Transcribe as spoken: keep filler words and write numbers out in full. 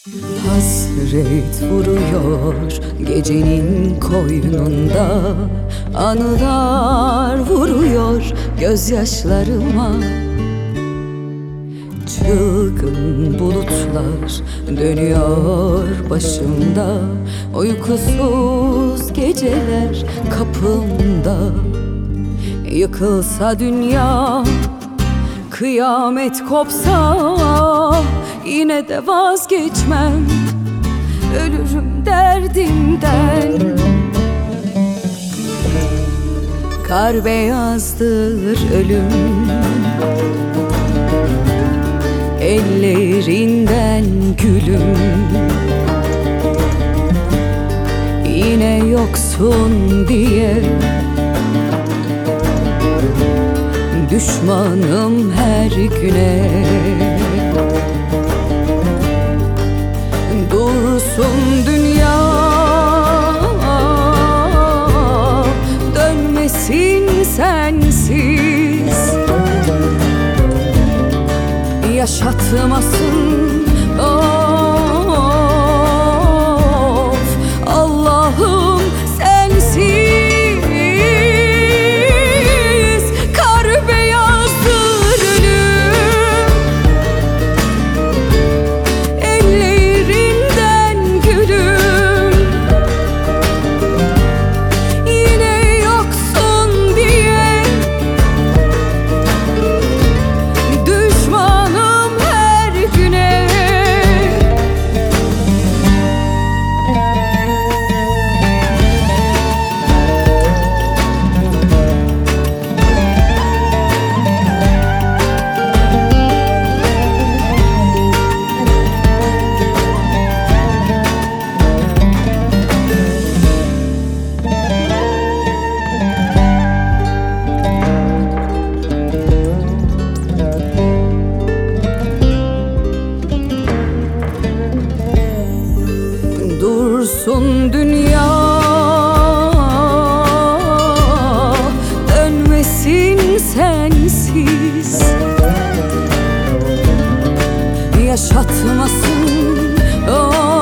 Hasret vuruyor gecenin koynunda, anılar vuruyor gözyaşlarıma. Çılgın bulutlar dönüyor başımda, uykusuz geceler kapımda. Yıkılsa dünya, kıyamet kopsa, yine de vazgeçmem, ölürüm derdimden. Kar beyazdır ölüm, ellerinden gülüm. Yine yoksun diye düşmanım her güne. Dursun dünya, dönmesin sensiz, yaşatmasın of Allah'ım sensiz. Kar beyazdır ölüm, ellerinden gülüm. Yine yoksun diye düşmanım her güne. Dursun dünya, dönmesin sensiz, yaşatmasın oh.